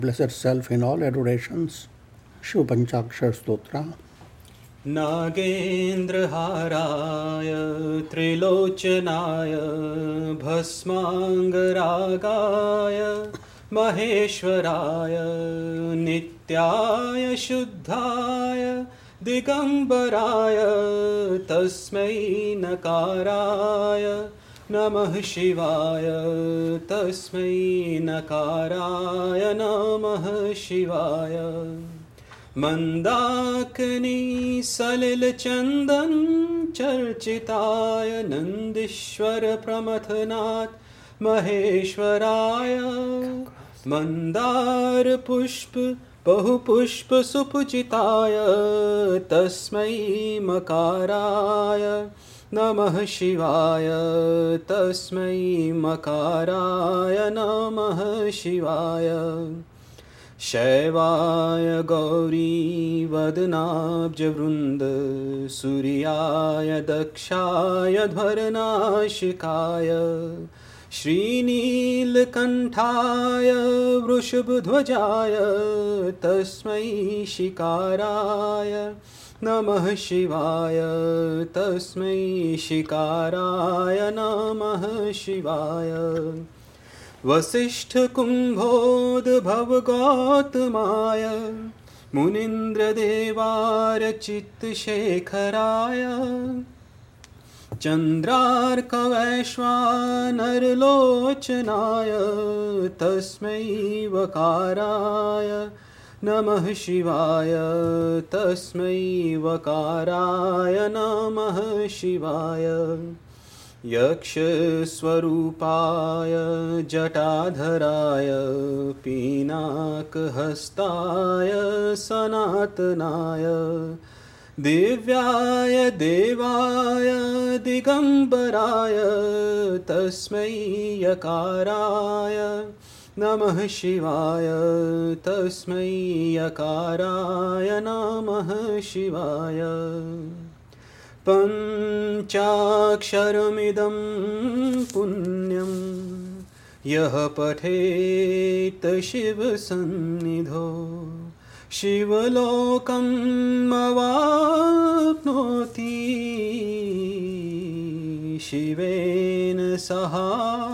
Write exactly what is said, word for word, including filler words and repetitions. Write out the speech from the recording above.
Blessed Self in all adorations. Shiv Panchakshar Stotra. नागेन्द्रहाराय त्रिलोचनाय भस्माङ्गरागाय महेश्वराय नित्याय शुद्धाय दिगम्बराय तस्मै नकाराय नमः शिवाय तस्मै नकाराय नमः शिवाय। मंदाकिनी सलिल चंदन चर्चिताय नंदीश्वर प्रमथनाथ महेश्वराय मंदार पुष्प बहुपुष्प सुपूजिताय तस्मै मकाराय नमः शिवाय तस्मै मकाराय नमः शिवाय। शैवाय गौरी वदनाब्जवृन्द सूर्याय दक्षाय ध्वरनाशिकाय श्रीनीलकण्ठाय वृषभध्वजाय तस्मै शिकाराय नमः शिवाय तस्मै शिकाराय नमः शिवाय। वसिष्ठकुम्भोद्भवगौतमाय मुनीन्द्रदेवार्चितशेखराय चन्द्रार्कवैश्वानरलोचनाय तस्मै वकाराय नमः शिवाय तस्मै वकाराय नमः शिवाय। यक्षस्वरूपाय जटाधराय पीनाकहस्ताय सनातनाय दिव्याय देवाय दिगम्बराय तस्मै यकाराय नमः शिवाय तस्मै यकाराय नमः शिवाय। पञ्चाक्षरमिदं पुण्यं यः पठेत् शिवसन्निधौ शिवलोकम् अवाप्नोति शिवेन सह